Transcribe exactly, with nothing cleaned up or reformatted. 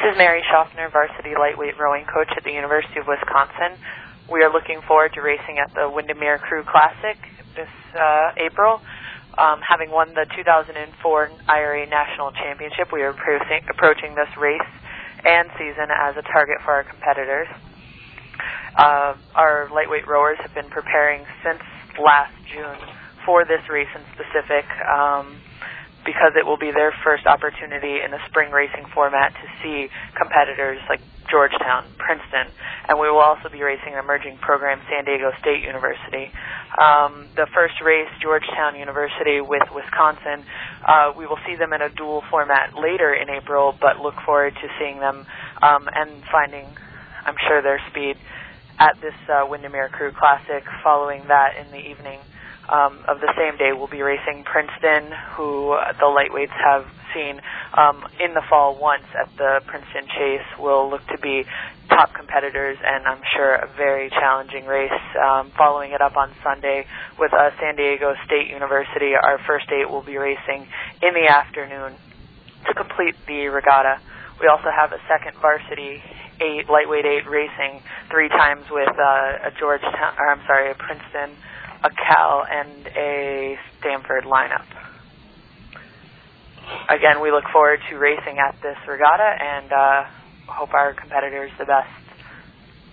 This is Mary Schaffner, varsity lightweight rowing coach at the University of Wisconsin. We are looking forward to racing at the Windermere Crew Classic this uh, April. Um, having won the two thousand four I R A National Championship, we are approaching, approaching this race and season as a target for our competitors. Uh, our lightweight rowers have been preparing since last June for this race in specific, um, because it will be their first opportunity in the spring racing format to see competitors like Georgetown, Princeton, and we will also be racing an emerging program, San Diego State University. Um, the first race, Georgetown University with Wisconsin, uh, we will see them in a dual format later in April, but look forward to seeing them um, and finding, I'm sure, their speed at this uh, Windermere Crew Classic. Following that in the evening Um, of the same day, we'll be racing Princeton, who uh, the lightweights have seen um, in the fall once at the Princeton Chase. Will look to be top competitors, and I'm sure a very challenging race. Um, following it up on Sunday with uh, San Diego State University, our first eight will be racing in the afternoon to complete the regatta. We also have a second varsity eight, lightweight eight racing three times with uh, a Georgetown, or I'm sorry, a Princeton, a Cal, and a Stanford lineup. Again, we look forward to racing at this regatta and uh, hope our competitors the best.